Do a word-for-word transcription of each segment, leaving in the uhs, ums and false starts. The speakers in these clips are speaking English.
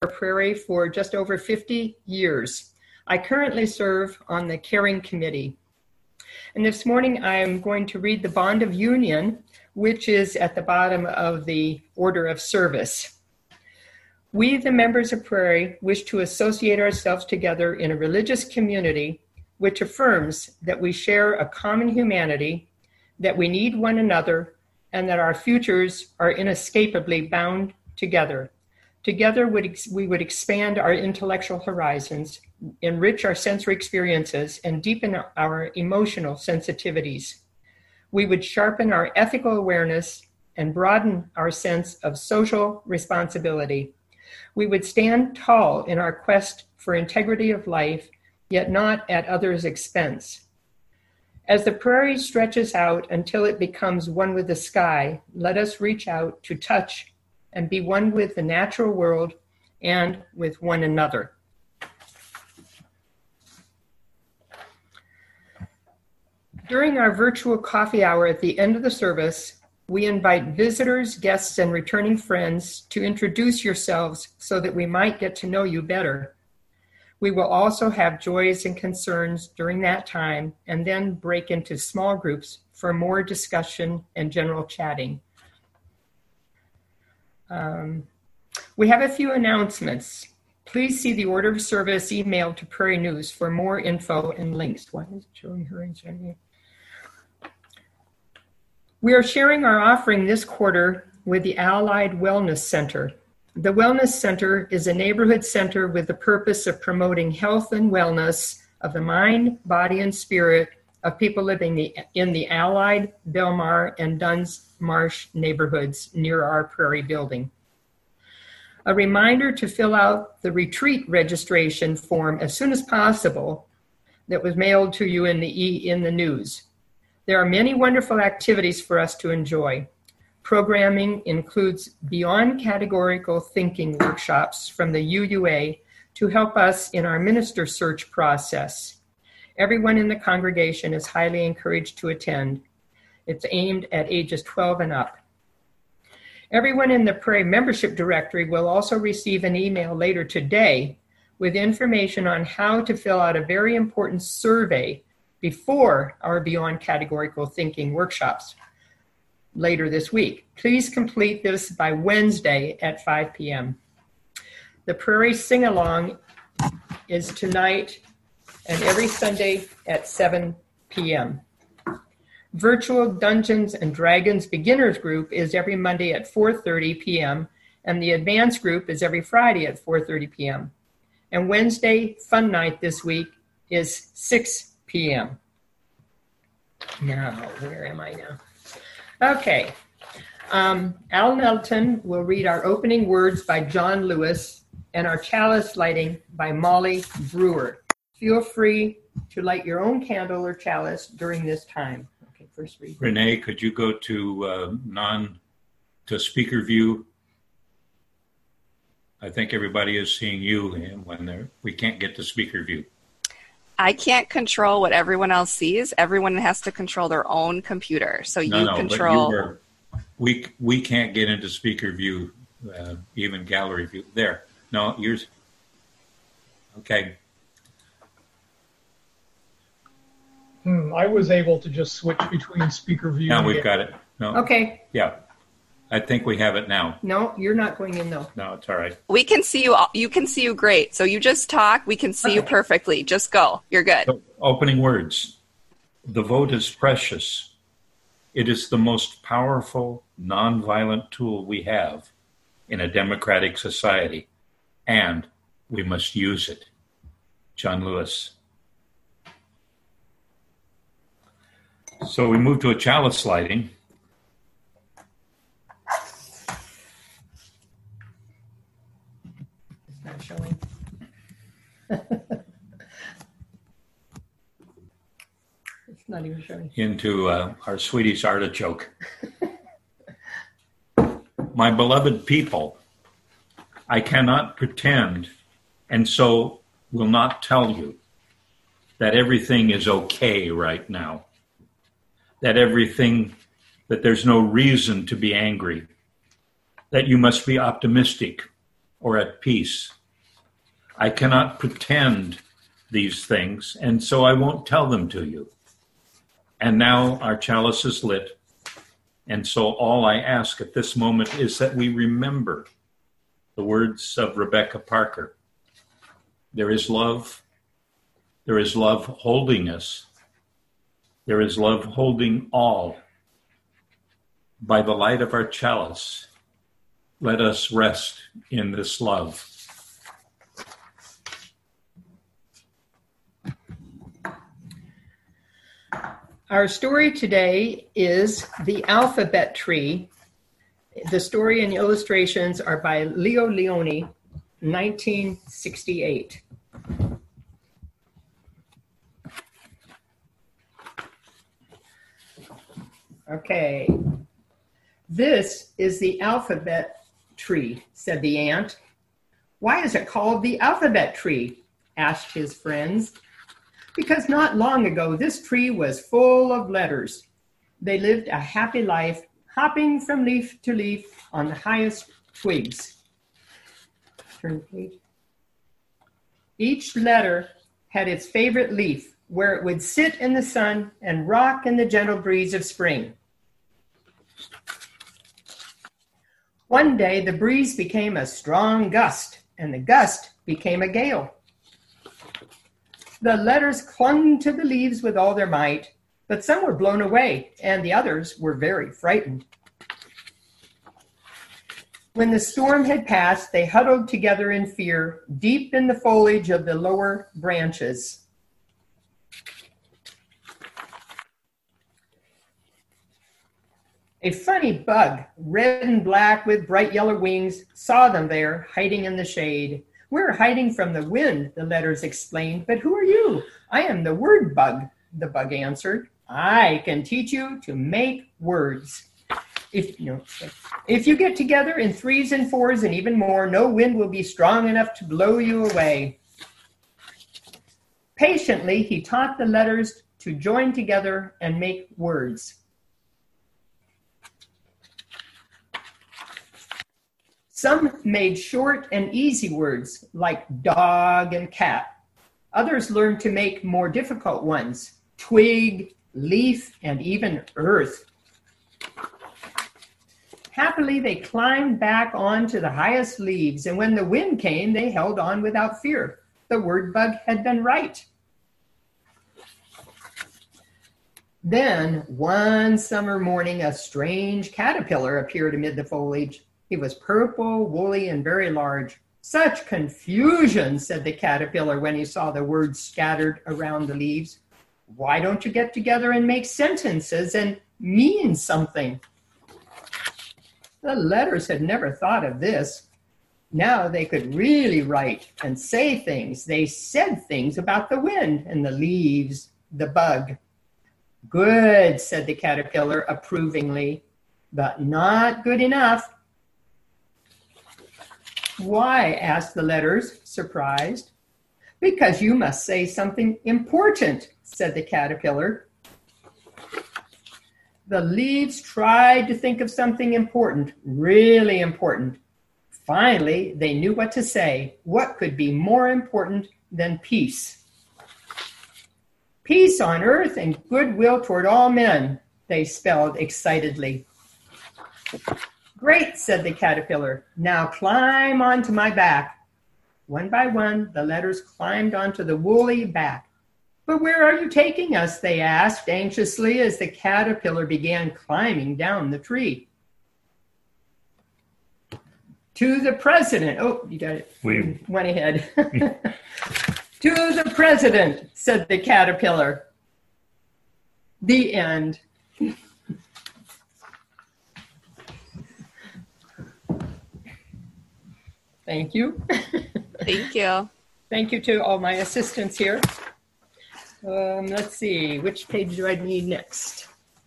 Prairie for just over fifty years. I currently serve on the Caring Committee. And this morning I'm going to read the Bond of Union, which is at the bottom of the order of service. We, the members of Prairie, wish to associate ourselves together in a religious community which affirms that we share a common humanity, that we need one another, and that our futures are inescapably bound together. Together, we would expand our intellectual horizons, enrich our sensory experiences, and deepen our emotional sensitivities. We would sharpen our ethical awareness and broaden our sense of social responsibility. We would stand tall in our quest for integrity of life, yet not at others' expense. As the prairie stretches out until it becomes one with the sky, let us reach out to touch and be one with the natural world and with one another. During our virtual coffee hour at the end of the service, we invite visitors, guests, and returning friends to introduce yourselves so that we might get to know you better. We will also have joys and concerns during that time and then break into small groups for more discussion and general chatting. Um, we have a few announcements. Please see the order of service emailed to Prairie News for more info and links. Why is it showing her in January? We are sharing our offering this quarter with the Allied Wellness Center. The Wellness Center is a neighborhood center with the purpose of promoting health and wellness of the mind, body, and spirit of people living the, in the Allied, Belmar, and Duns Marsh neighborhoods near our Prairie building. A reminder to fill out the retreat registration form as soon as possible that was mailed to you in the e, in the news. There are many wonderful activities for us to enjoy. Programming includes beyond categorical thinking workshops from the U U A to help us in our minister search process. Everyone in the congregation is highly encouraged to attend. It's aimed at ages twelve and up. Everyone in the Prairie membership directory will also receive an email later today with information on how to fill out a very important survey before our Beyond Categorical Thinking workshops later this week. Please complete this by Wednesday at five p.m. The Prairie Sing-Along is tonight and every Sunday at seven p.m. Virtual Dungeons and Dragons Beginners Group is every Monday at four thirty p.m. and the Advanced Group is every Friday at four thirty p.m. And Wednesday Fun Night this week is six p.m. Now, where am I now? Okay. Um, Al Melton will read our opening words by John Lewis and our chalice lighting by Molly Brewer. Feel free to light your own candle or chalice during this time. Okay, first read. Renee, could you go to uh, non, to speaker view? I think everybody is seeing you when they're, we can't get to speaker view. I can't control what everyone else sees. Everyone has to control their own computer. So no, you no, control. But you were, we we can't get into speaker view, uh, even gallery view. There. No, yours. Okay. Hmm, I was able to just switch between speaker view. Now and we've get... got it. No. Okay. Yeah. I think we have it now. No, you're not going in though. No, it's all right. We can see you. All, you can see you great. So you just talk. We can see okay. you perfectly. Just go. You're good. So, opening words. The vote is precious. It is the most powerful, nonviolent tool we have in a democratic society, and we must use it. John Lewis. So we move to a chalice lighting. Showing. It's not even showing. Into uh, our Swedish artichoke. My beloved people, I cannot pretend, and so will not tell you, that everything is okay right now. That everything, that there's no reason to be angry. That you must be optimistic or at peace. I cannot pretend these things, and so I won't tell them to you. And now our chalice is lit, and so all I ask at this moment is that we remember the words of Rebecca Parker. There is love. There is love holding us. There is love holding all. By the light of our chalice, let us rest in this love. Our story today is The Alphabet Tree. The story and illustrations are by Leo Lionni, nineteen sixty-eight. Okay. This is the alphabet tree, said the ant. Why is it called the alphabet tree? Asked his friends. Because not long ago, this tree was full of letters. They lived a happy life, hopping from leaf to leaf on the highest twigs. Turn the page. Each letter had its favorite leaf, where it would sit in the sun and rock in the gentle breeze of spring. One day, the breeze became a strong gust, and the gust became a gale. The letters clung to the leaves with all their might, but some were blown away, and the others were very frightened. When the storm had passed, they huddled together in fear, deep in the foliage of the lower branches. A funny bug, red and black with bright yellow wings, saw them there, hiding in the shade. We're hiding from the wind, the letters explained. But who are you? I am the word bug, the bug answered. I can teach you to make words. If, you know, if you get together in threes and fours and even more, no wind will be strong enough to blow you away. Patiently, he taught the letters to join together and make words. Some made short and easy words like dog and cat. Others learned to make more difficult ones, twig, leaf, and even earth. Happily, they climbed back onto the highest leaves, and when the wind came, they held on without fear. The word bug had been right. Then, one summer morning, a strange caterpillar appeared amid the foliage. He was purple, woolly, and very large. Such confusion, said the caterpillar when he saw the words scattered around the leaves. Why don't you get together and make sentences and mean something? The letters had never thought of this. Now they could really write and say things. They said things about the wind and the leaves, the bug. Good, said the caterpillar approvingly, but not good enough. Why? Asked the letters, surprised. Because you must say something important, said the caterpillar. The leaves tried to think of something important, really important. Finally, they knew what to say. What could be more important than peace? Peace on earth and goodwill toward all men, they spelled excitedly. Great, said the caterpillar. Now climb onto my back. One by one, the letters climbed onto the woolly back. But where are you taking us? They asked anxiously as the caterpillar began climbing down the tree. To the president. Oh, you got it. We went ahead. To the president, said the caterpillar. The end. Thank you. Thank you. Thank you to all my assistants here. Um, let's see, which page do I need next?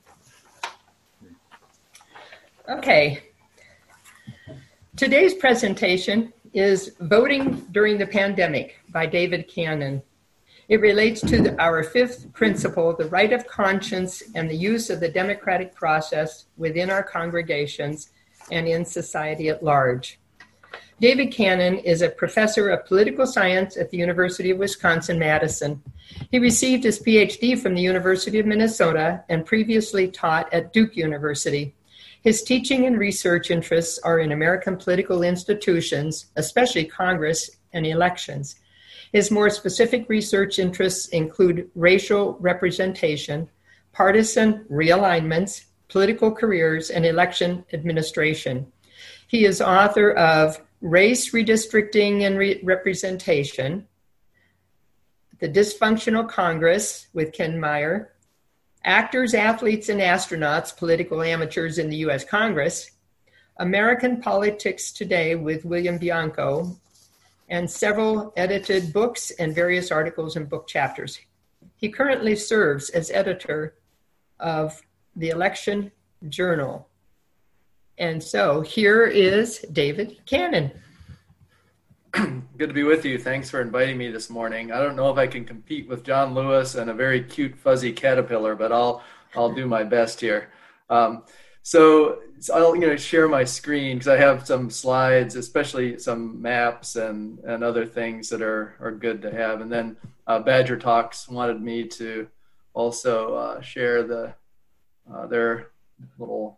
Okay. Today's presentation is Voting During the Pandemic by David Cannon. It relates to the, our fifth principle, the right of conscience and the use of the democratic process within our congregations and in society at large. David Cannon is a professor of political science at the University of Wisconsin-Madison. He received his P H D from the University of Minnesota and previously taught at Duke University. His teaching and research interests are in American political institutions, especially Congress and elections. His more specific research interests include racial representation, partisan realignments, political careers, and election administration. He is author of Race, Redistricting, and Re- Representation, The Dysfunctional Congress with Ken Meyer, Actors, Athletes, and Astronauts, Political Amateurs in the U S Congress, American Politics Today with William Bianco, and several edited books and various articles and book chapters. He currently serves as editor of the Election Journal. And so here is David Cannon. Good to be with you. Thanks for inviting me this morning. I don't know if I can compete with John Lewis and a very cute fuzzy caterpillar, but I'll I'll do my best here. Um, so, so I'll you know share my screen because I have some slides, especially some maps and, and other things that are, are good to have. And then uh, Badger Talks wanted me to also uh, share the uh, their little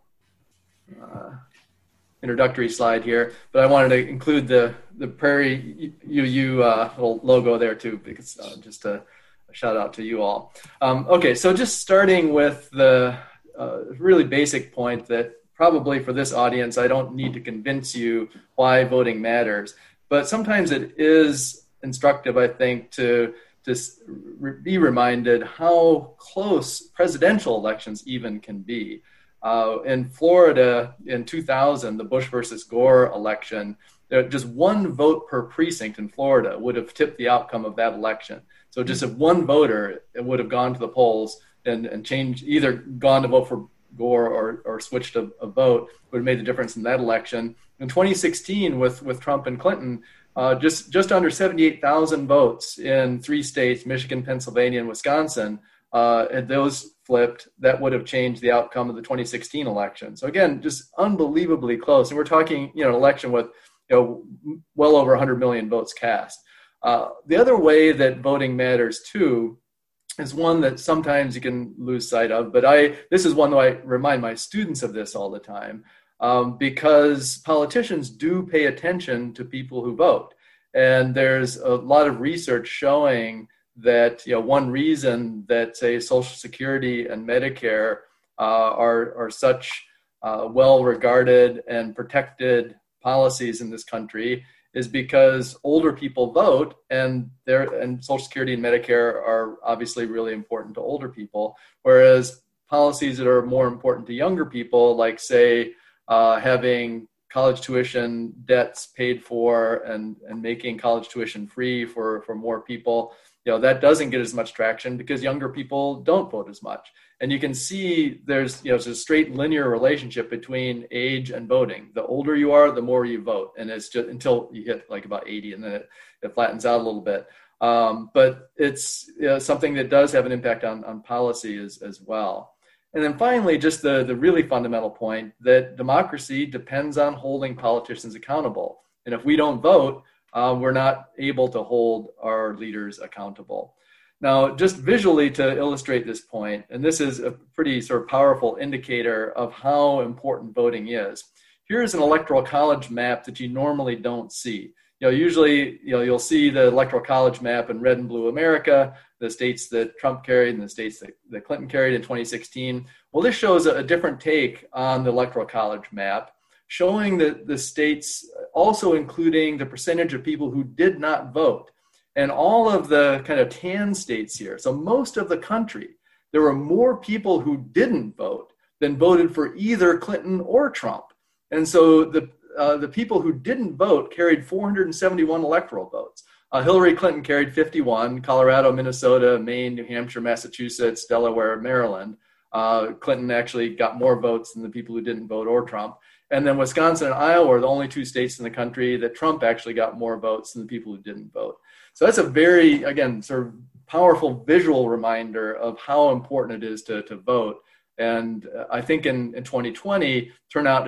uh, introductory slide here, but I wanted to include the the Prairie U U uh, little logo there too, because uh, just a, a shout out to you all. Um, okay, so just starting with the uh, really basic point that probably for this audience, I don't need to convince you why voting matters, but sometimes it is instructive, I think, to just be reminded how close presidential elections even can be. Uh, in Florida in two thousand, the Bush versus Gore election, uh, just one vote per precinct in Florida would have tipped the outcome of that election. So just if one voter it would have gone to the polls and, and changed, either gone to vote for Gore or, or switched a, a vote, would have made the difference in that election. In twenty sixteen, with, with Trump and Clinton, uh, just, just under seventy-eight thousand votes in three states, Michigan, Pennsylvania, and Wisconsin, uh, and those flipped, that would have changed the outcome of the twenty sixteen election. So again, just unbelievably close. And we're talking, you know, an election with, you know, well over one hundred million votes cast. Uh, the other way that voting matters too is one that sometimes you can lose sight of, but I, this is one that I remind my students of this all the time, um, because politicians do pay attention to people who vote. And there's a lot of research showing that, you know, one reason that, say, Social Security and Medicare uh, are, are such uh, well-regarded and protected policies in this country is because older people vote, and their and Social Security and Medicare are obviously really important to older people, whereas policies that are more important to younger people, like, say, uh, having college tuition debts paid for and, and making college tuition free for, for more people, you know, that doesn't get as much traction because younger people don't vote as much. And you can see there's, you know, it's a straight linear relationship between age and voting. The older you are, the more you vote. And it's just until you hit like about eighty, and then it, it flattens out a little bit. Um, but it's, you know, something that does have an impact on, on policy as, as well. And then finally, just the, the really fundamental point that democracy depends on holding politicians accountable. And if we don't vote, Uh, we're not able to hold our leaders accountable. Now, just visually to illustrate this point, and this is a pretty sort of powerful indicator of how important voting is. Here's an electoral college map that you normally don't see. You know, usually, you know, you'll see the electoral college map in red and blue America, the states that Trump carried and the states that, that Clinton carried in twenty sixteen. Well, this shows a, a different take on the electoral college map, showing that the states also including the percentage of people who did not vote. And all of the kind of tan states here, so most of the country, there were more people who didn't vote than voted for either Clinton or Trump. And so the uh, the people who didn't vote carried four hundred seventy-one electoral votes. Uh, Hillary Clinton carried fifty-one, Colorado, Minnesota, Maine, New Hampshire, Massachusetts, Delaware, Maryland. Uh, Clinton actually got more votes than the people who didn't vote or Trump. And then Wisconsin and Iowa are the only two states in the country that Trump actually got more votes than the people who didn't vote. So that's a very, again, sort of powerful visual reminder of how important it is to, to vote. And I think in, in twenty twenty, turnout is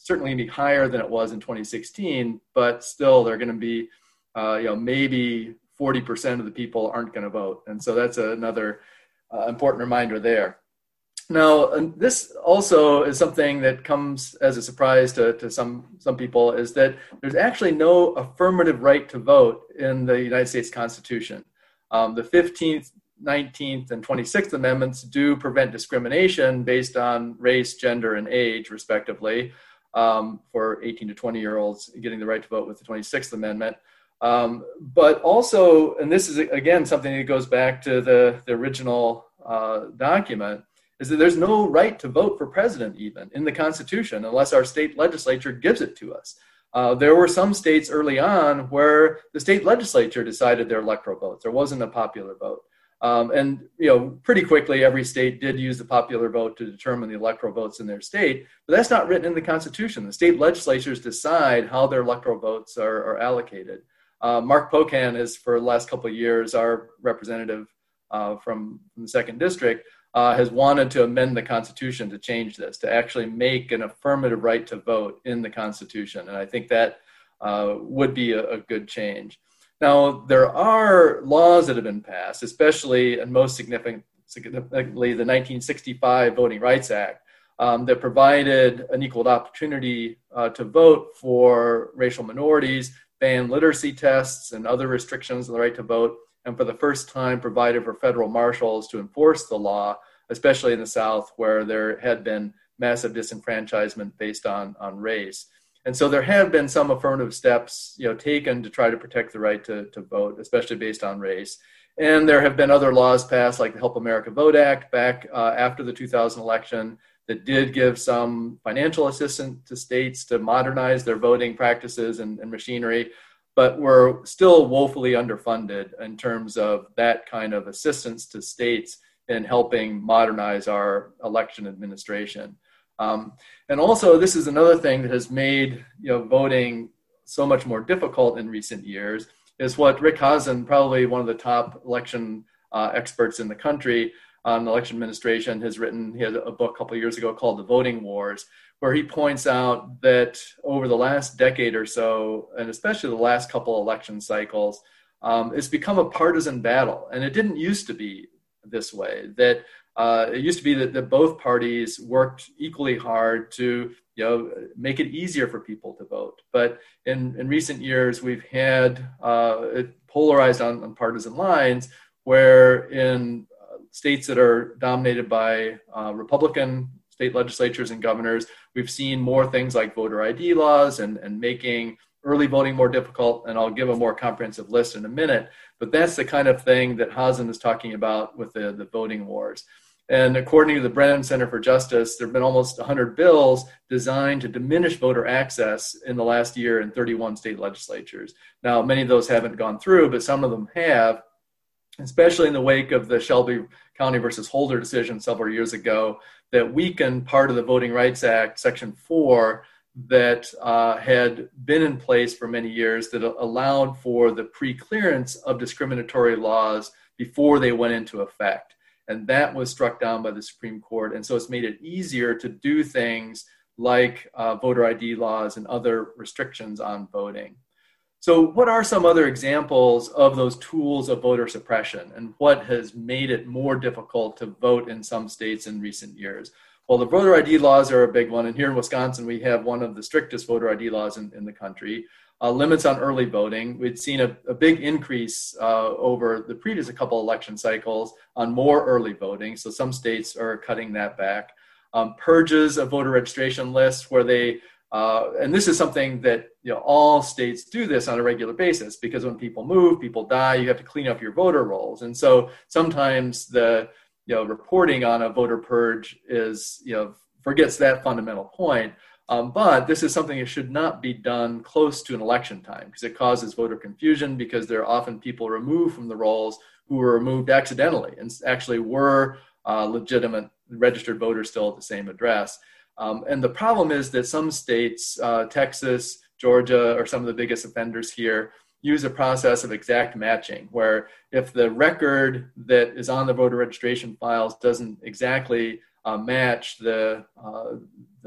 certainly going to be higher than it was in twenty sixteen, but still they're going to be, uh, you know, maybe forty percent of the people aren't going to vote. And so that's another uh, important reminder there. Now, this also is something that comes as a surprise to, to some, some people, is that there's actually no affirmative right to vote in the United States Constitution. Um, the fifteenth, nineteenth, and twenty-sixth Amendments do prevent discrimination based on race, gender, and age, respectively, um, for eighteen to twenty-year-olds getting the right to vote with the twenty-sixth Amendment. Um, but also, and this is, again, something that goes back to the, the original uh, document, is that there's no right to vote for president even in the Constitution unless our state legislature gives it to us. Uh, there were some states early on where the state legislature decided their electoral votes. There wasn't a popular vote. Um, and, you know, pretty quickly, every state did use the popular vote to determine the electoral votes in their state, but that's not written in the Constitution. The state legislatures decide how their electoral votes are, are allocated. Uh, Mark Pocan is, for the last couple of years, our representative uh, from, from the second district, uh, has wanted to amend the Constitution to change this, to actually make an affirmative right to vote in the Constitution. And I think that uh, would be a, a good change. Now, there are laws that have been passed, especially and most significant, significantly the nineteen sixty-five Voting Rights Act, um, that provided an equal opportunity uh, to vote for racial minorities, banned literacy tests and other restrictions on the right to vote, and for the first time provided for federal marshals to enforce the law, especially in the South, where there had been massive disenfranchisement based on, on race. And so there have been some affirmative steps, you know, taken to try to protect the right to, to vote, especially based on race. And there have been other laws passed, like the Help America Vote Act back uh, after the two thousand election, that did give some financial assistance to states to modernize their voting practices and, and machinery, but we're still woefully underfunded in terms of that kind of assistance to states in helping modernize our election administration. Um, and also, this is another thing that has made, you know, voting so much more difficult in recent years, is what Rick Hasen, probably one of the top election uh, experts in the country on election administration, has written. He had a book a couple of years ago called The Voting Wars, where he points out that over the last decade or so, and especially the last couple election cycles, um, it's become a partisan battle. And it didn't used to be this way, that uh, it used to be that, that both parties worked equally hard to, you know, make it easier for people to vote. But in, in recent years, we've had uh, it polarized on, on partisan lines, where in states that are dominated by uh, Republican state legislatures and governors, we've seen more things like voter I D laws and, and making early voting more difficult. And I'll give a more comprehensive list in a minute. But that's the kind of thing that Hasen is talking about with the, the voting wars. And according to the Brennan Center for Justice, there have been almost one hundred bills designed to diminish voter access in the last year in thirty-one state legislatures. Now, many of those haven't gone through, but some of them have, especially in the wake of the Shelby County versus Holder decision several years ago that weakened part of the Voting Rights Act, Section four, that uh, had been in place for many years, that allowed for the pre-clearance of discriminatory laws before they went into effect. And that was struck down by the Supreme Court. And so it's made it easier to do things like uh, voter I D laws and other restrictions on voting. So what are some other examples of those tools of voter suppression, and what has made it more difficult to vote in some states in recent years? Well, the voter I D laws are a big one. And here in Wisconsin, we have one of the strictest voter I D laws in, in the country. Uh, limits on early voting. We'd seen a, a big increase uh, over the previous couple election cycles on more early voting. So some states are cutting that back. Um, purges of voter registration lists where they, uh, and this is something that, you know, all states do this on a regular basis, because when people move, people die, you have to clean up your voter rolls. And so sometimes the, you know, reporting on a voter purge is, you know, forgets that fundamental point. Um, but this is something that should not be done close to an election time, because it causes voter confusion, because there are often people removed from the rolls who were removed accidentally and actually were uh, legitimate registered voters still at the same address. Um, and the problem is that some states, uh, Texas, Georgia, are some of the biggest offenders here, use a process of exact matching, where if the record that is on the voter registration files doesn't exactly uh, match the, uh, the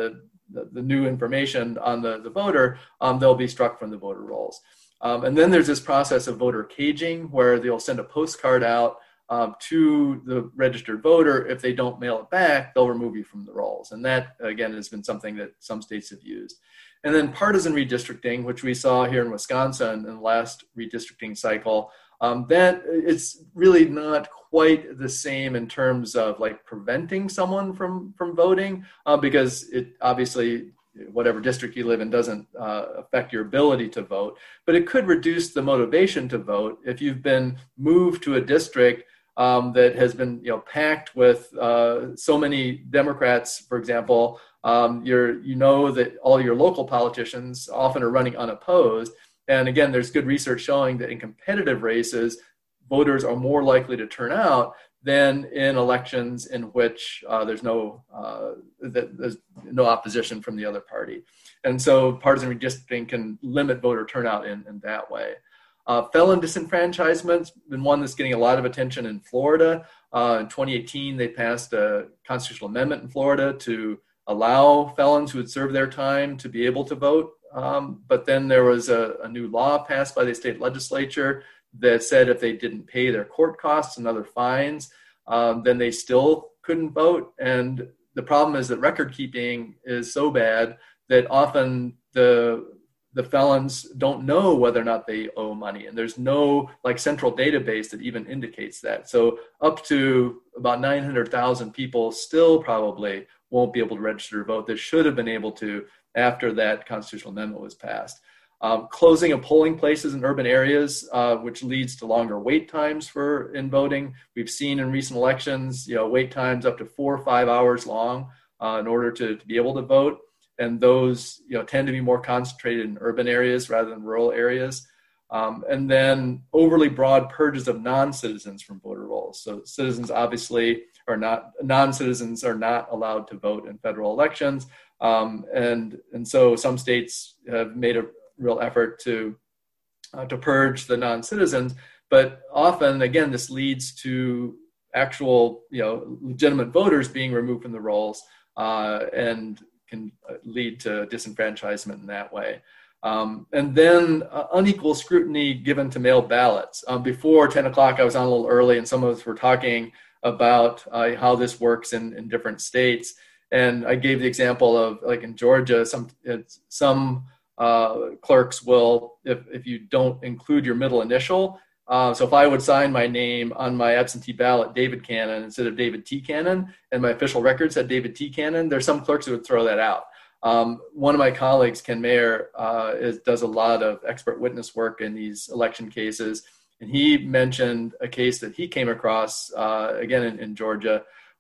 the, the new information on the, the voter, um, they'll be struck from the voter rolls. Um, and then there's this process of voter caging where they'll send a postcard out um, to the registered voter. If they don't mail it back, they'll remove you from the rolls. And that, again, has been something that some states have used. And then partisan redistricting, which we saw here in Wisconsin in the last redistricting cycle, um, that it's really not quite the same in terms of like preventing someone from, from voting, uh, because it obviously, whatever district you live in doesn't uh, affect your ability to vote, but it could reduce the motivation to vote if you've been moved to a district um, that has been, you know, packed with uh, so many Democrats, for example. Um, you're, you know that all your local politicians often are running unopposed. And again, there's good research showing that in competitive races, voters are more likely to turn out than in elections in which uh, there's no uh, that there's no opposition from the other party. And so partisan redistricting can limit voter turnout in, in that way. Uh, felon disenfranchisement's been one that's getting a lot of attention in Florida. Uh, in twenty eighteen, they passed a constitutional amendment in Florida to allow felons who had served their time to be able to vote. Um, but then there was a, a new law passed by the state legislature that said if they didn't pay their court costs and other fines, um, then they still couldn't vote. And the problem is that record keeping is so bad that often the the felons don't know whether or not they owe money. And there's no like central database that even indicates that. So up to about nine hundred thousand people still probably won't be able to register to vote that should have been able to after that constitutional amendment was passed. Um, closing of polling places in urban areas, uh, which leads to longer wait times for in voting. We've seen in recent elections, you know, wait times up to four or five hours long uh, in order to, to be able to vote. And those, you know, tend to be more concentrated in urban areas rather than rural areas. Um, and then overly broad purges of non-citizens from voter rolls. So citizens obviously are not, non-citizens are not allowed to vote in federal elections. Um, and, and so some states have made a real effort to, uh, to purge the non-citizens, but often, again, this leads to actual, you know, legitimate voters being removed from the rolls uh, and can lead to disenfranchisement in that way. Um, and then uh, unequal scrutiny given to mail ballots. Um, before ten o'clock, I was on a little early, and some of us were talking about uh, how this works in, in different states. And I gave the example of, like in Georgia, some it's, some uh, clerks will, if, if you don't include your middle initial, uh, so if I would sign my name on my absentee ballot, David Cannon, instead of David T. Cannon, and my official record said David T. Cannon, there's some clerks who would throw that out. Um, one of my colleagues, Ken Mayer, uh, is, does a lot of expert witness work in these election cases. And he mentioned a case that he came across, uh, again, in, in Georgia,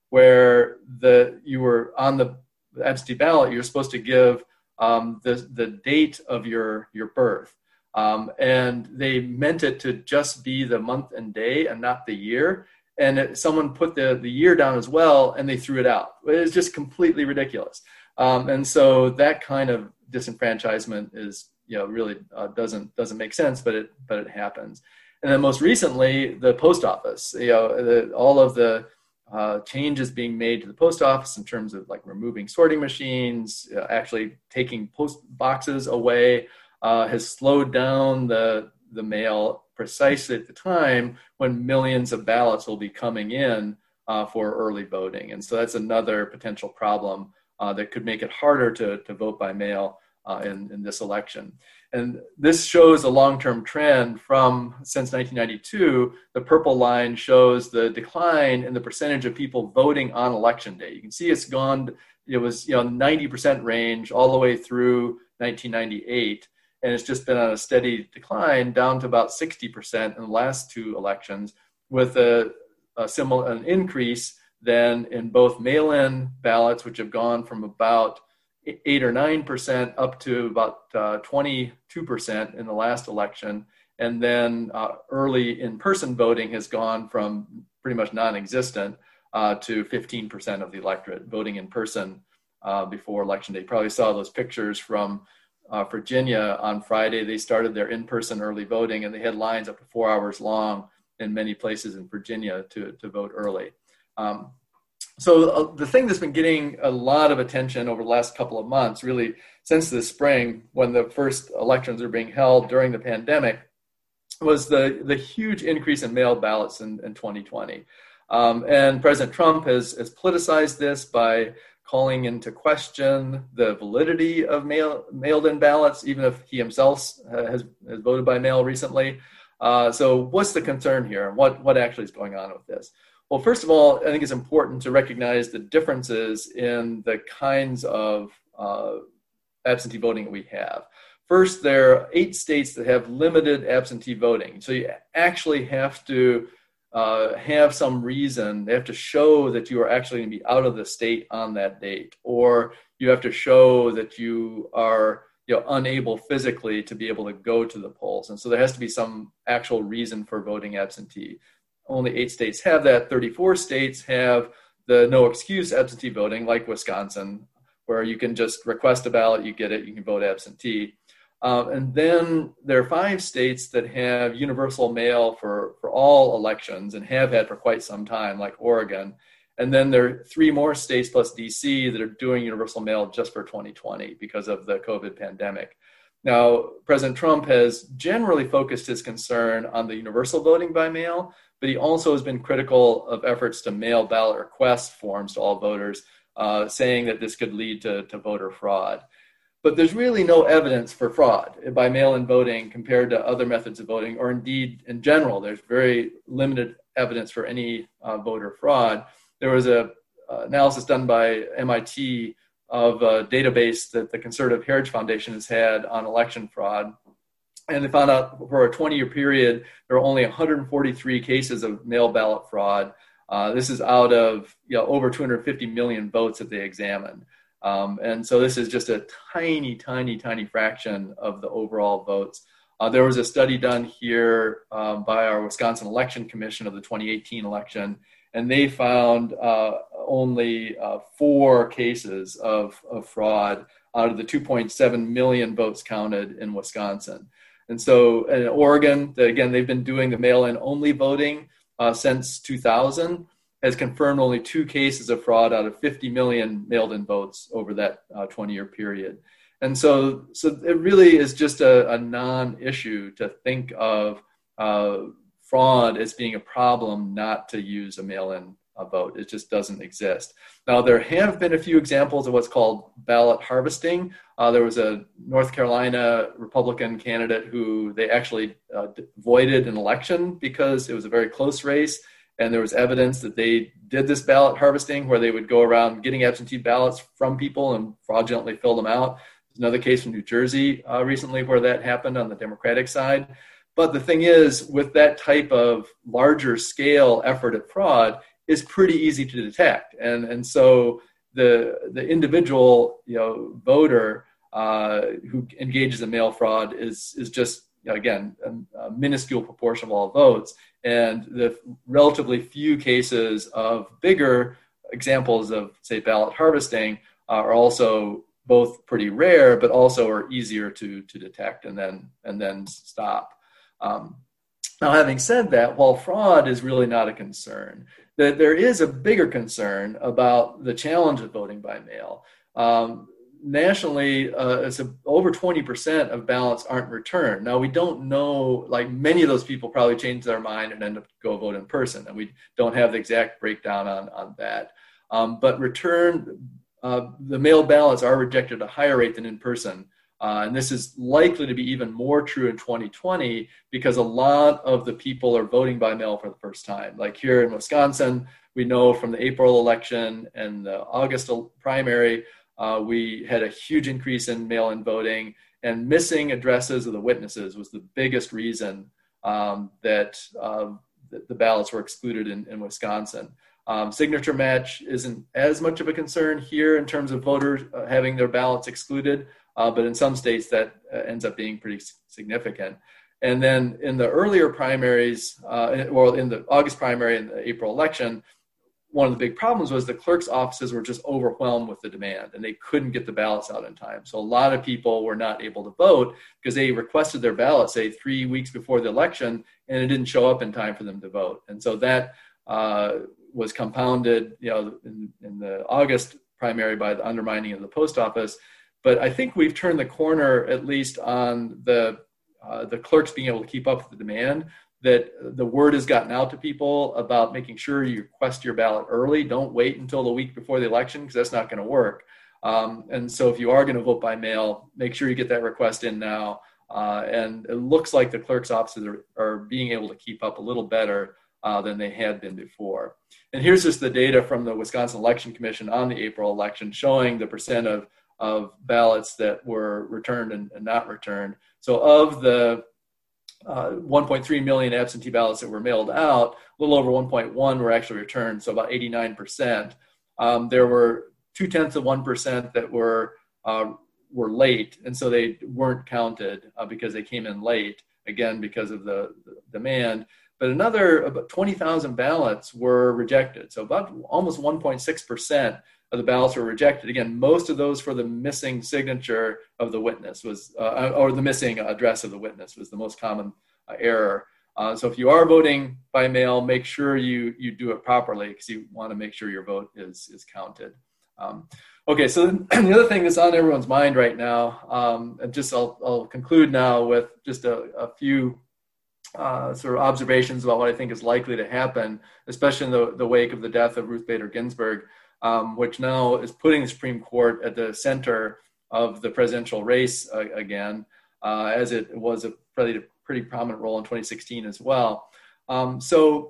where the you were on the absentee ballot, you're supposed to give um, the, the date of your, your birth. Um, and they meant it to just be the month and day and not the year. And it, someone put the, the year down as well, and they threw it out. It was just completely ridiculous. Um, and so that kind of disenfranchisement is, you know, really uh, doesn't doesn't make sense, but it but it happens. And then most recently, the post office, you know, the, all of the uh, changes being made to the post office in terms of like removing sorting machines, uh, actually taking post boxes away, uh, has slowed down the the mail precisely at the time when millions of ballots will be coming in uh, for early voting. And so that's another potential problem uh, that could make it harder to, to vote by mail uh, in, in this election. And this shows a long-term trend from since nineteen ninety-two. The purple line shows the decline in the percentage of people voting on election day. You can see it's gone, it was, you know, ninety percent range all the way through nineteen ninety-eight. And it's just been on a steady decline down to about sixty percent in the last two elections, with a, a similar an increase then in both mail-in ballots, which have gone from about eight or nine percent up to about uh, twenty-two percent in the last election. And then uh, early in-person voting has gone from pretty much non-existent uh, to fifteen percent of the electorate voting in person uh, before election day. You probably saw those pictures from uh, Virginia on Friday. They started their in-person early voting, and they had lines up to four hours long in many places in Virginia to, to vote early. Um, so uh, the thing that's been getting a lot of attention over the last couple of months, really since this spring, when the first elections are being held during the pandemic, was the, the huge increase in mail ballots in, in twenty twenty. Um, and President Trump has, has politicized this by calling into question the validity of mail, mailed-in ballots, even if he himself has, has voted by mail recently. Uh, so what's the concern here? What, what actually is going on with this? Well, first of all, I think it's important to recognize the differences in the kinds of uh, absentee voting that we have. First, there are eight states that have limited absentee voting. So you actually have to uh, have some reason. They have to show that you are actually going to be out of the state on that date, or you have to show that you are you know, unable physically to be able to go to the polls. And so there has to be some actual reason for voting absentee. Only eight states have that. thirty-four states have the no excuse absentee voting, like Wisconsin, where you can just request a ballot, you get it, you can vote absentee. Uh, and then there are five states that have universal mail for, for all elections and have had for quite some time, like Oregon. And then there are three more states plus D C that are doing universal mail just for twenty twenty because of the COVID pandemic. Now, President Trump has generally focused his concern on the universal voting by mail, but he also has been critical of efforts to mail ballot request forms to all voters, uh, saying that this could lead to, to voter fraud. But there's really no evidence for fraud by mail-in voting compared to other methods of voting, or indeed, in general, there's very limited evidence for any uh, voter fraud. There was a uh, analysis done by M I T of a database that the Conservative Heritage Foundation has had on election fraud. And they found out for a twenty-year period, there were only one hundred forty-three cases of mail ballot fraud. Uh, this is out of you know, over two hundred fifty million votes that they examined. Um, and so this is just a tiny, tiny, tiny fraction of the overall votes. Uh, there was a study done here um, by our Wisconsin Election Commission of the twenty eighteen election, and they found uh, only uh, four cases of, of fraud out of the two point seven million votes counted in Wisconsin. And so in Oregon, again, they've been doing the mail-in only voting uh, since two thousand, has confirmed only two cases of fraud out of fifty million mailed-in votes over that uh, twenty-year period. And so, so it really is just a, a non-issue to think of uh, fraud as being a problem not to use a mail-in uh, vote. It just doesn't exist. Now, there have been a few examples of what's called ballot harvesting. Uh, there was a North Carolina Republican candidate who they actually uh, voided an election because it was a very close race. And there was evidence that they did this ballot harvesting where they would go around getting absentee ballots from people and fraudulently fill them out. There's another case from New Jersey uh, recently where that happened on the Democratic side. But the thing is, with that type of larger scale effort at fraud, it's pretty easy to detect. And, and so the, the individual you know, voter uh, who engages in mail fraud is, is just, you know, again, a, a minuscule proportion of all votes. And the relatively few cases of bigger examples of, say, ballot harvesting uh, are also both pretty rare, but also are easier to, to detect and then, and then stop. Um, now, having said that, while fraud is really not a concern, that there is a bigger concern about the challenge of voting by mail. Um, nationally, uh, it's a, over twenty percent of ballots aren't returned. Now, we don't know, like many of those people probably change their mind and end up go vote in person, and we don't have the exact breakdown on, on that. Um, but return, uh, the mail ballots are rejected at a higher rate than in person. Uh, and this is likely to be even more true in twenty twenty because a lot of the people are voting by mail for the first time. Like here in Wisconsin, we know from the April election and the August primary, uh, we had a huge increase in mail-in voting, and missing addresses of the witnesses was the biggest reason um, that uh, the ballots were excluded in, in Wisconsin. Um, signature match isn't as much of a concern here in terms of voters uh, having their ballots excluded. Uh, but in some states that uh, ends up being pretty significant. And then in the earlier primaries, uh, well, in the August primary and the April election, one of the big problems was the clerk's offices were just overwhelmed with the demand and they couldn't get the ballots out in time. So a lot of people were not able to vote because they requested their ballot, say, three weeks before the election, and it didn't show up in time for them to vote. And so that uh, was compounded, you know, in, in the August primary by the undermining of the post office. But I think we've turned the corner, at least on the uh, the clerks being able to keep up with the demand, that the word has gotten out to people about making sure you request your ballot early. Don't wait until the week before the election, because that's not going to work. Um, and so if you are going to vote by mail, make sure you get that request in now. Uh, and it looks like the clerk's offices are, are being able to keep up a little better uh, than they had been before. And here's just the data from the Wisconsin Election Commission on the April election, showing the percent of, of ballots that were returned and, and not returned. So of the uh, one point three million absentee ballots that were mailed out, a little over one point one were actually returned, so about eighty-nine percent. Um, there were two-tenths of one percent that were uh, were late, and so they weren't counted uh, because they came in late, again, because of the, the demand. But another about twenty thousand ballots were rejected. So about almost one point six percent of the ballots were rejected. Again, most of those for the missing signature of the witness was, uh, or the missing address of the witness was the most common uh, error. Uh, so if you are voting by mail, make sure you, you do it properly, because you want to make sure your vote is, is counted. Um, okay, so the other thing that's on everyone's mind right now, um, and just I'll, I'll conclude now with just a, a few uh, sort of observations about what I think is likely to happen, especially in the, the wake of the death of Ruth Bader Ginsburg, um, which now is putting the Supreme Court at the center of the presidential race uh, again, uh, as it was a pretty, pretty prominent role in twenty sixteen as well. Um, so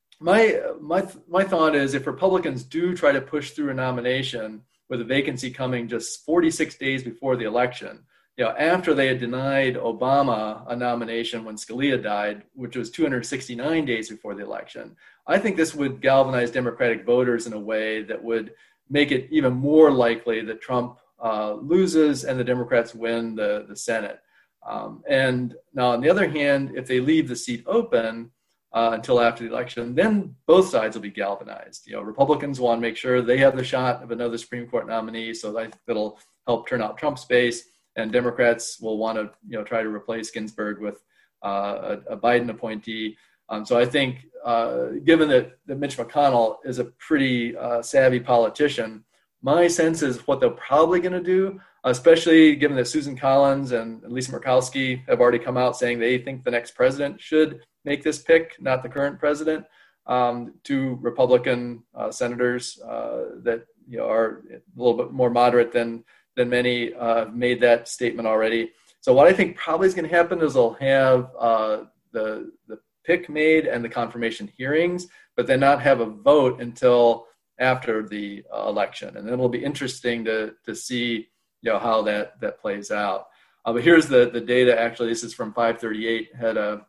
My my my thought is, if Republicans do try to push through a nomination with a vacancy coming just forty-six days before the election, you know, after they had denied Obama a nomination when Scalia died, which was two hundred sixty-nine days before the election, I think this would galvanize Democratic voters in a way that would make it even more likely that Trump uh, loses and the Democrats win the, the Senate. Um, and now, on the other hand, if they leave the seat open Uh, until after the election, then both sides will be galvanized. You know, Republicans want to make sure they have the shot of another Supreme Court nominee, so that it'll help turn out Trump's base, and Democrats will want to, you know, try to replace Ginsburg with uh, a, a Biden appointee. Um, so I think, uh, given that, that Mitch McConnell is a pretty uh, savvy politician, my sense is what they're probably going to do, especially given that Susan Collins and Lisa Murkowski have already come out saying they think the next president should make this pick, not the current president. Um, two Republican uh, senators uh, that you know are a little bit more moderate than than many uh, made that statement already. So what I think probably is going to happen is they'll have uh, the the pick made and the confirmation hearings, but then not have a vote until after the uh, election, and then it'll be interesting to to see you know how that that plays out. Uh, but here's the the data. Actually, this is from five thirty-eight. Had a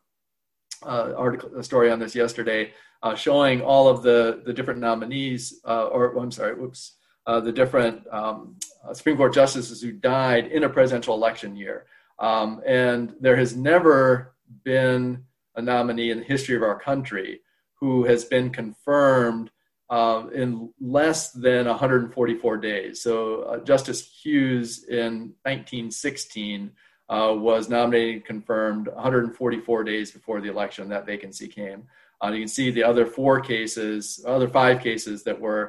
Uh, article, a story on this yesterday, uh, showing all of the, the different nominees, uh, or I'm sorry, whoops, uh, the different um, uh, Supreme Court justices who died in a presidential election year. Um, and there has never been a nominee in the history of our country who has been confirmed uh, in less than one hundred forty-four days. So uh, Justice Hughes in nineteen sixteen Uh, was nominated and confirmed one hundred forty-four days before the election. That vacancy came. Uh, you can see the other four cases, other five cases that were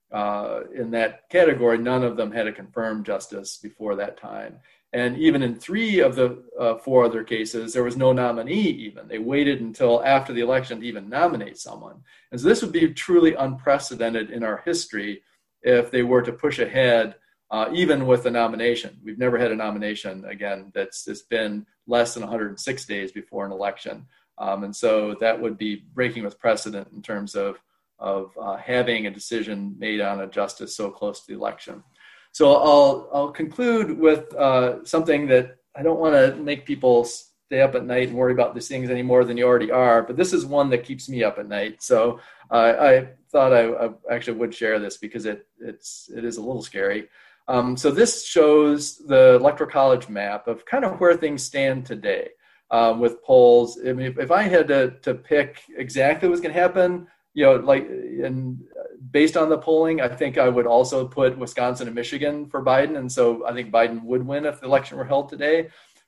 uh, in that category, none of them had a confirmed justice before that time. And even in three of the uh, four other cases, there was no nominee even. They waited until after the election to even nominate someone. And so this would be truly unprecedented in our history if they were to push ahead Uh, even with the nomination. We've never had a nomination, again, that's it's been less than one hundred six days before an election. Um, and so that would be breaking with precedent in terms of, of uh, having a decision made on a justice so close to the election. So I'll, I'll conclude with uh, something that I don't want to make people stay up at night and worry about these things any more than you already are, but this is one that keeps me up at night. So uh, I thought I, I actually would share this because it, it's, it is a little scary. Um, so this shows the Electoral College map of kind of where things stand today um, with polls. I mean, if, if I had to, to pick exactly what's going to happen, you know, like, and based on the polling, I think I would also put Wisconsin and Michigan for Biden. And so I think Biden would win if the election were held today.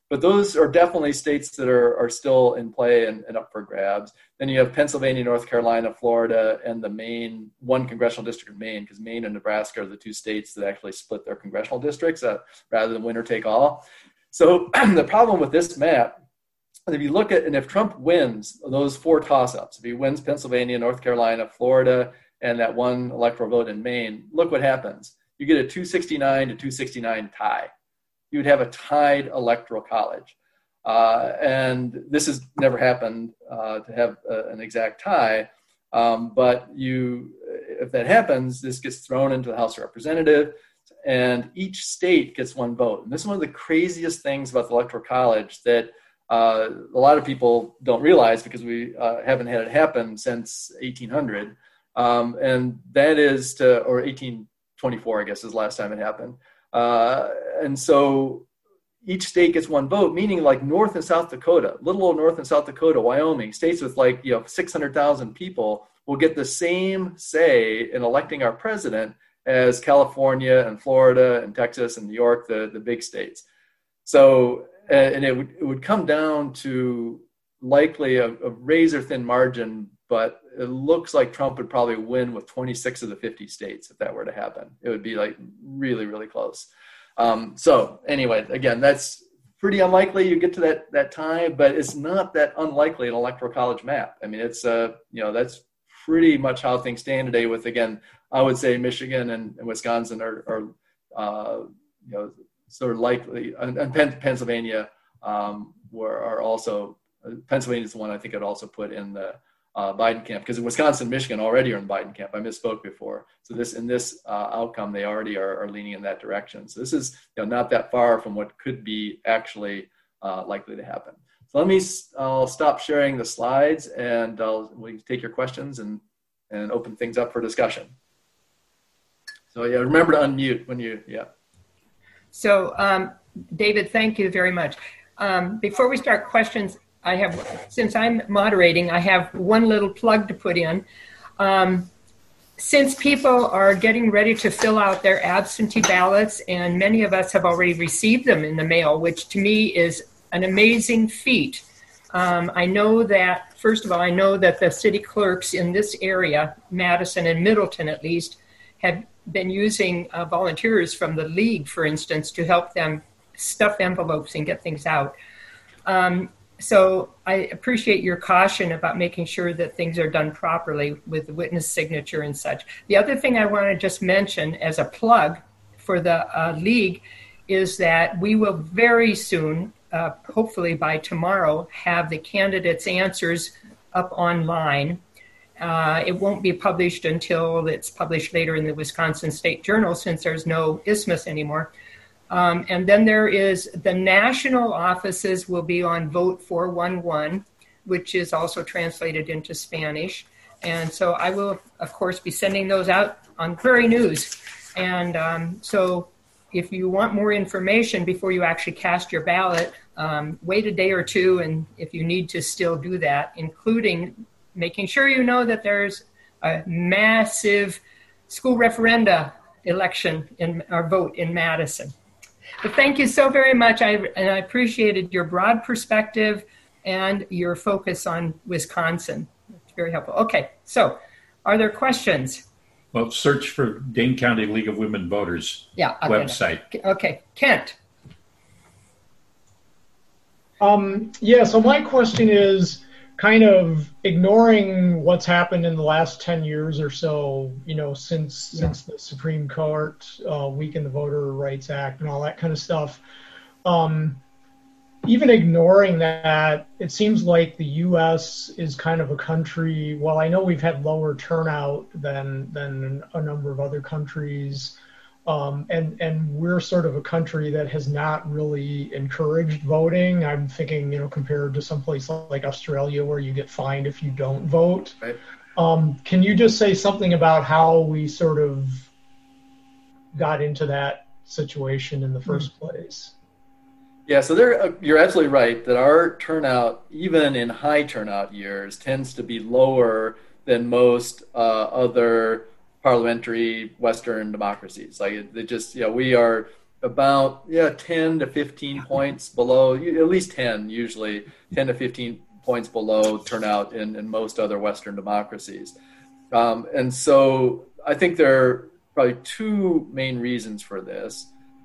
but those are definitely states that are, are still in play and, and up for grabs. Then you have Pennsylvania, North Carolina, Florida, and the Maine, one congressional district of Maine, because Maine and Nebraska are the two states that actually split their congressional districts uh, rather than winner take all. So the problem with this map, if you look at, and if Trump wins those four toss-ups, if he wins Pennsylvania, North Carolina, Florida, and that one electoral vote in Maine, look what happens. You get a two sixty-nine to two sixty-nine tie. You would have a tied electoral college. Uh, and this has never happened uh, to have a, an exact tie. Um, but you, if that happens, this gets thrown into the House of Representatives, and each state gets one vote. And this is one of the craziest things about the Electoral College that uh, a lot of people don't realize, because we uh, haven't had it happen since eighteen hundred. Um, and that is to, or eighteen twenty-four, I guess, is the last time it happened. Uh, and so each state gets one vote, meaning like North and South Dakota, little old North and South Dakota, Wyoming, states with like, you know, six hundred thousand people will get the same say in electing our president as California and Florida and Texas and New York, the, the big states. So, and it would, it would come down to likely a, a razor thin margin, but it looks like Trump would probably win with twenty-six of the fifty states if that were to happen. It would be like really, really close. Um, so anyway, again, that's pretty unlikely you get to that that tie, but it's not that unlikely an electoral college map. I mean, it's uh, you know, that's pretty much how things stand today. With, again, I would say Michigan and, and Wisconsin are, are uh, you know, sort of likely, and, and Penn, Pennsylvania um, were are also. Uh, Pennsylvania is the one I think I'd also put in the uh, Biden camp, because Wisconsin and Michigan already are in Biden camp. I misspoke before. So this in this uh, outcome, they already are, are leaning in that direction. So this is, you know, not that far from what could be actually uh, likely to happen. So let me, I'll stop sharing the slides, and I'll we can take your questions and, and open things up for discussion. So yeah, remember to unmute when you, yeah. So um, David, thank you very much. Um, before we start questions, I have, since I'm moderating, I have one little plug to put in. Um, since people are getting ready to fill out their absentee ballots, and many of us have already received them in the mail, which to me is an amazing feat. Um, I know that, first of all, I know that the city clerks in this area, Madison and Middleton at least, have been using uh, volunteers from the league, for instance, to help them stuff envelopes and get things out. Um, So I appreciate your caution about making sure that things are done properly with the witness signature and such. The other thing I want to just mention as a plug for the uh, league is that we will very soon, uh, hopefully by tomorrow, have the candidates' answers up online. Uh, it won't be published until it's published later in the Wisconsin State Journal, since there's no isthmus anymore. Um, and then there is the national offices will be on Vote four one one, which is also translated into Spanish. And so I will, of course, be sending those out on Prairie News. And um, so if you want more information before you actually cast your ballot, um, wait a day or two. And if you need to still do that, including making sure you know that there's a massive school referenda election in our vote in Madison. But thank you so very much. I, and I appreciated your broad perspective and your focus on Wisconsin. It's very helpful. Okay, so are there questions? Well, search for Dane County League of Women Voters yeah, website. Okay, Kent. Um, yeah, so my question is kind of ignoring what's happened in the last ten years or so, you know, since yeah. since the Supreme Court uh, weakened the Voter Rights Act and all that kind of stuff. Um, even ignoring that, it seems like the U S is kind of a country, well, I know we've had lower turnout than than a number of other countries. Um, and, and we're sort of a country that has not really encouraged voting. I'm thinking, you know, compared to some place like Australia where you get fined if you don't vote. Right. Um, can you just say something about how we sort of got into that situation in the first mm-hmm. place? Yeah, so there, uh, you're absolutely right that our turnout, even in high turnout years, tends to be lower than most uh, other parliamentary Western democracies. Like it, it just, you know, we are about yeah ten to fifteen points below, at least ten usually, ten to fifteen points below turnout in, in most other Western democracies. Um, and so I think there are probably two main reasons for this.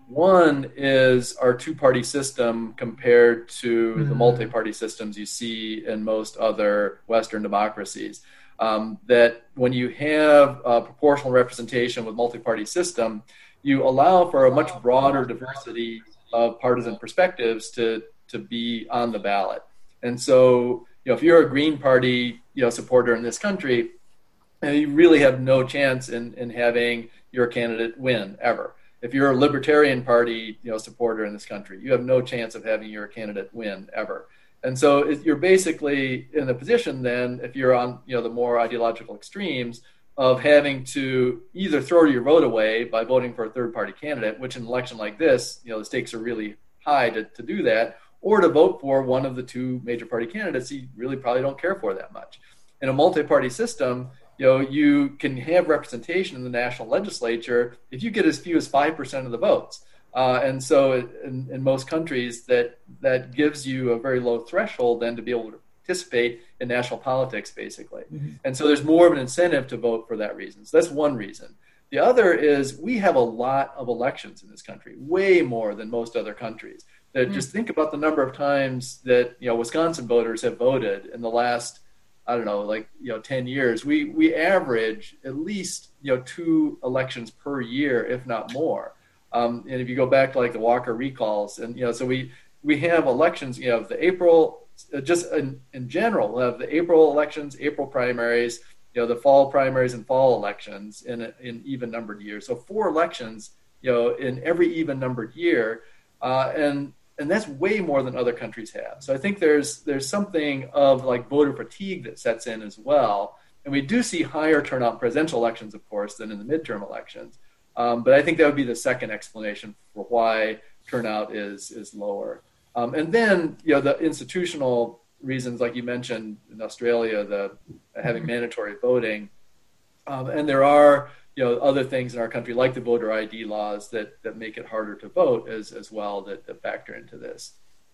One is our two-party system compared to mm-hmm. the multi-party systems you see in most other Western democracies. Um, that when you have a proportional representation with multi-party system, you allow for a much broader diversity of partisan perspectives to, to be on the ballot. And so, you know, if you're a Green Party, you know, supporter in this country, you really have no chance in, in having your candidate win ever. If you're a Libertarian Party, you know, supporter in this country, you have no chance of having your candidate win ever. And so you're basically in the position then, if you're on, you know, the more ideological extremes, of having to either throw your vote away by voting for a third-party candidate, which in an election like this, you know, the stakes are really high to, to do that, or to vote for one of the two major party candidates you really probably don't care for that much. In a multi-party system, you know, you can have representation in the national legislature if you get as few as five percent of the votes. Uh, and so in, in most countries, that that gives you a very low threshold then to be able to participate in national politics, basically. Mm-hmm. And so there's more of an incentive to vote for that reason. So that's one reason. The other is we have a lot of elections in this country, way more than most other countries. That mm-hmm. Just think about the number of times that, you know, Wisconsin voters have voted in the last, I don't know, like, you know, ten years. We we average at least, you know, two elections per year, if not more. Um, and if you go back to like the Walker recalls, and, you know, so we, we have elections, you know, the April, just in, in general, we'll have the April elections, April primaries, you know, the fall primaries and fall elections in in even numbered years. So four elections, you know, in every even numbered year. Uh, and and that's way more than other countries have. So I think there's there's something of like voter fatigue that sets in as well. And we do see higher turnout in presidential elections, of course, than in the midterm elections. Um, but I think that would be the second explanation for why turnout is is lower. Um, and then, you know, the institutional reasons, like you mentioned in Australia, the having mandatory voting. Um, and there are, you know, other things in our country, like the voter I D laws, that, that make it harder to vote as, as well, that, that factor into this.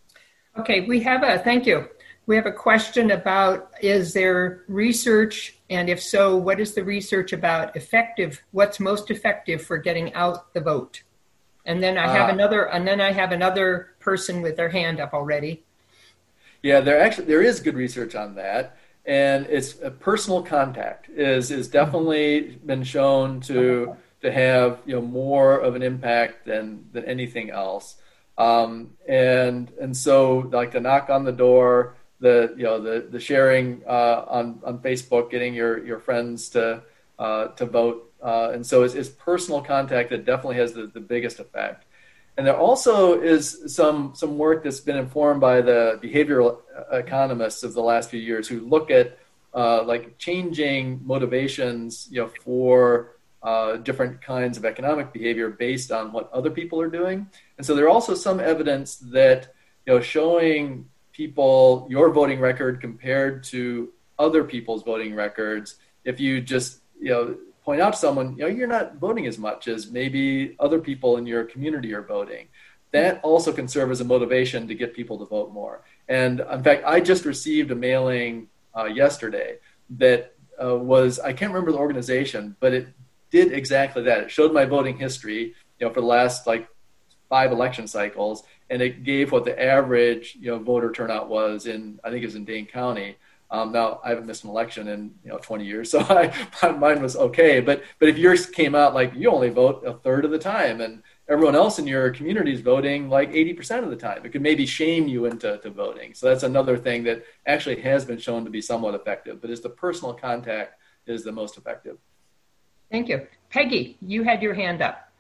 Okay, we have a, thank you. We have a question about, is there research, and if so, what is the research about effective, what's most effective for getting out the vote? And then I have uh, another, and then I have another person with their hand up already. Yeah, there actually there is good research on that, and it's a personal contact is is definitely been shown to to have, you know, more of an impact than than anything else. Um, and and so like the knock on the door, the you know the the sharing uh, on on Facebook, getting your your friends to uh, to vote. Uh, and so it's, it's personal contact that definitely has the, the biggest effect. And there also is some some work that's been informed by the behavioral economists of the last few years who look at uh, like changing motivations, you know, for uh, different kinds of economic behavior based on what other people are doing. And so there's also some evidence that, you know, showing people your voting record compared to other people's voting records, if you just, you know, point out to someone, you know, you're not voting as much as maybe other people in your community are voting. That also can serve as a motivation to get people to vote more. And in fact, I just received a mailing uh, yesterday that uh, was, I can't remember the organization, but it did exactly that. It showed my voting history, you know, for the last like five election cycles, and it gave what the average, you know, voter turnout was in, I think it was in Dane County. Um, now I haven't missed an election in, you know, twenty years, so I, mine was okay. But but if yours came out like you only vote a third of the time, and everyone else in your community is voting like eighty percent of the time, it could maybe shame you into to voting. So that's another thing that actually has been shown to be somewhat effective. But it's the personal contact is the most effective. Thank you, Peggy. You had your hand up.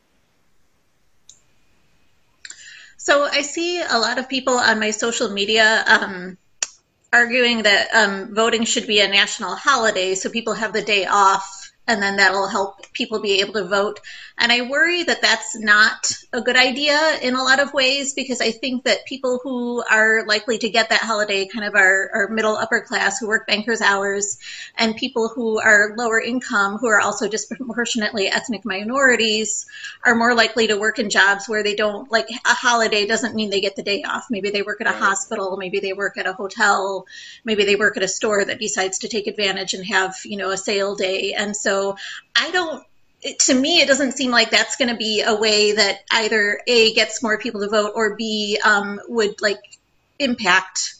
So I see a lot of people on my social media Um, arguing that um, voting should be a national holiday so people have the day off and then that'll help people be able to vote. And I worry that that's not a good idea in a lot of ways, because I think that people who are likely to get that holiday, kind of our, our middle upper class who work bankers' hours, and people who are lower income, who are also disproportionately ethnic minorities, are more likely to work in jobs where they don't, like a holiday doesn't mean they get the day off. Maybe they work at a hospital, maybe they work at a hotel, maybe they work at a store that decides to take advantage and have, you know, a sale day. And so I don't, it, to me, it doesn't seem like that's going to be a way that either A, gets more people to vote, or B, um, would like impact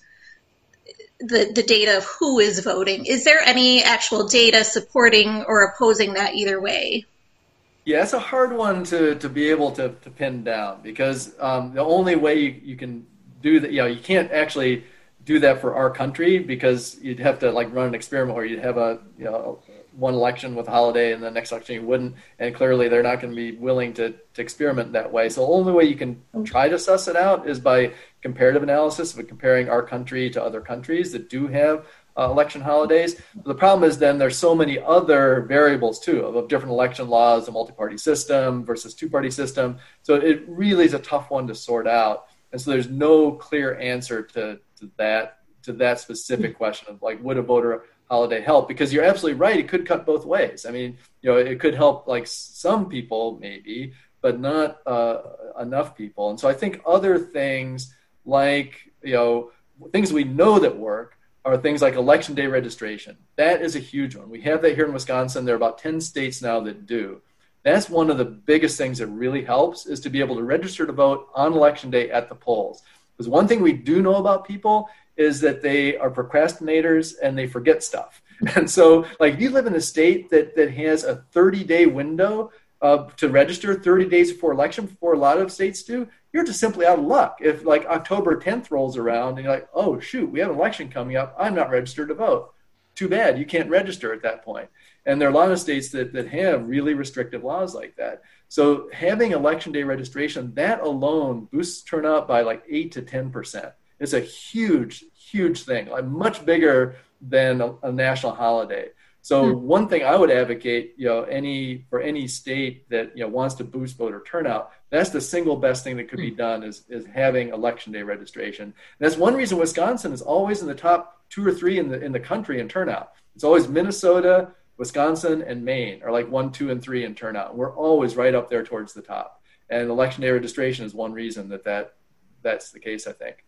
the, the data of who is voting. Is there any actual data supporting or opposing that either way? Yeah, it's a hard one to, to be able to, to pin down, because um, the only way you, you can do that, you know, you can't actually do that for our country, because you'd have to like run an experiment where you'd have a, you know, one election with a holiday and the next election you wouldn't, and clearly they're not going to be willing to, to experiment that way. So the only way you can try to suss it out is by comparative analysis, of comparing our country to other countries that do have uh, election holidays. But the problem is then there's so many other variables too, of, of different election laws, the multi-party system versus two-party system. So it really is a tough one to sort out. And so there's no clear answer to, to that to that specific question of like, would a voter holiday help? Because you're absolutely right, it could cut both ways. I mean, you know, it could help like some people maybe, but not uh, enough people. And so I think other things like, you know, things we know that work are things like election day registration. That is a huge one. We have that here in Wisconsin. There are about ten states now that do. That's one of the biggest things that really helps, is to be able to register to vote on election day at the polls. Because one thing we do know about people is that they are procrastinators and they forget stuff. And so, like, if you live in a state that, that has a thirty-day window uh, to register, thirty days before election, before a lot of states do, you're just simply out of luck. If, like, October tenth rolls around and you're like, oh, shoot, we have an election coming up, I'm not registered to vote. Too bad, you can't register at that point. And there are a lot of states that, that have really restrictive laws like that. So having election day registration, that alone boosts turnout by like eight to ten percent. It's a huge, huge thing, like much bigger than a, a national holiday. So mm-hmm. one thing I would advocate, you know, any for any state that, you know, wants to boost voter turnout, that's the single best thing that could be done, is, is having election day registration. And that's one reason Wisconsin is always in the top two or three in the in the country in turnout. It's always Minnesota, Wisconsin, and Maine are like one, two, and three in turnout. We're always right up there towards the top. And election day registration is one reason that, that that's the case, I think.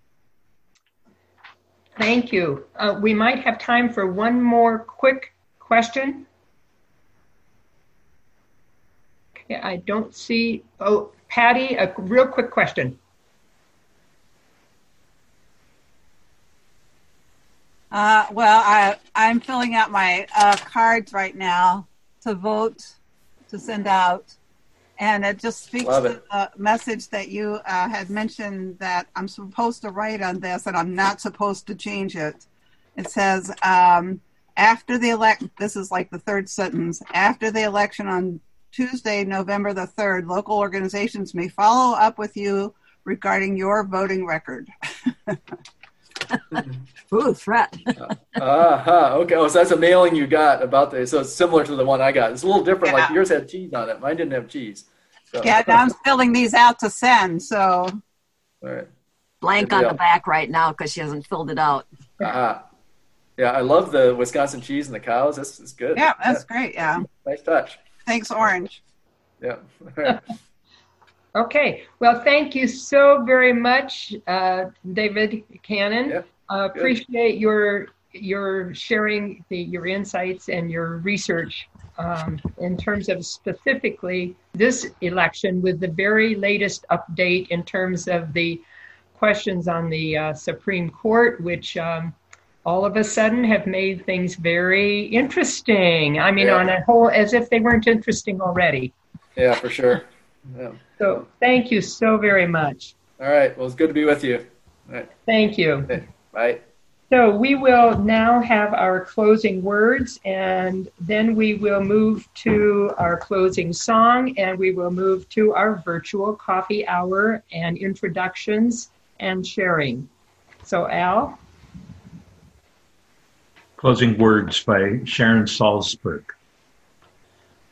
Thank you. Uh, we might have time for one more quick question. Okay, I don't see, oh, Patty, a real quick question. Uh, well, I, I'm filling out my uh, cards right now to vote, to send out. And it just speaks Love to it. the message that you uh, had mentioned, that I'm supposed to write on this and I'm not supposed to change it. It says, um, after the elect, this is like the third sentence, after the election on Tuesday, November the third, local organizations may follow up with you regarding your voting record. Ooh, threat. uh, uh-huh. Okay. Oh, so that's a mailing you got about this. So it's similar to the one I got. It's a little different. Yeah. Like yours had cheese on it. Mine didn't have cheese. So. Yeah, now I'm filling these out to send. So, All right. Blank Good on deal. the back right now because she hasn't filled it out. Uh-huh. Yeah, I love the Wisconsin cheese and the cows. That's, that's good. yeah, that's great. Yeah. Nice touch. Thanks, Orange. Yeah. Okay, well, thank you so very much, uh, David Cannon. Yeah, uh, appreciate your your sharing the, your insights and your research um, in terms of specifically this election, with the very latest update in terms of the questions on the uh, Supreme Court, which um, all of a sudden have made things very interesting. I mean, Yeah. on a whole, as if they weren't interesting already. Yeah, for sure. Yeah. So thank you so very much. All right. Well, it's good to be with you. All right. Thank you. Okay. Bye. So we will now have our closing words, and then we will move to our closing song, and we will move to our virtual coffee hour and introductions and sharing. So Al? Closing words by Sharon Salzberg.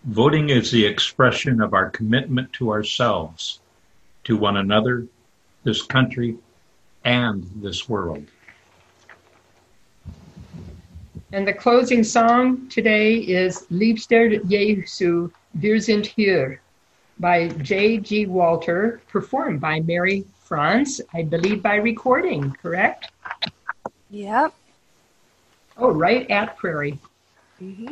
Voting is the expression of our commitment to ourselves, to one another, this country, and this world. And the closing song today is Liebster Jesu, wir sind hier by J G Walter, performed by Mary Franz, I believe by recording, correct? Yep. Oh, right at Prairie. Mm-hmm.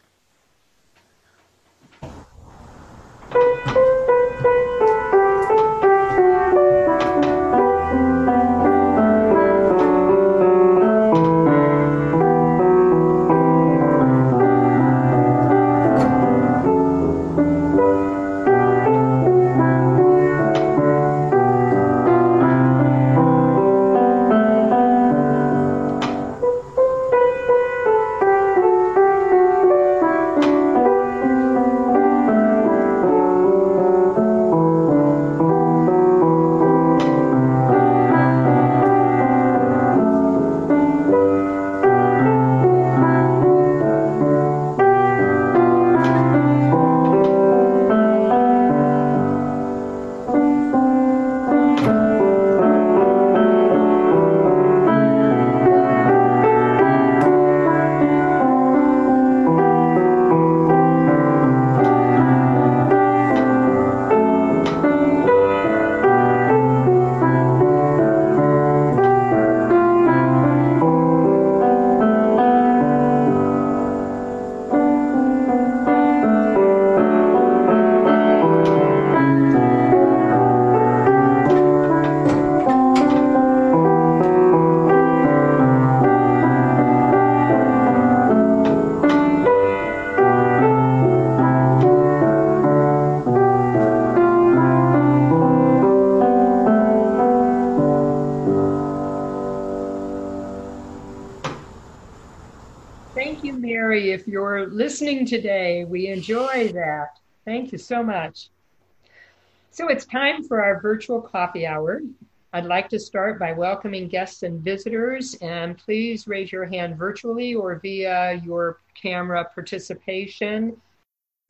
Thank you, Mary. If you're listening today, we enjoy that. Thank you so much. So it's time for our virtual coffee hour. I'd like to start by welcoming guests and visitors, and please raise your hand virtually or via your camera participation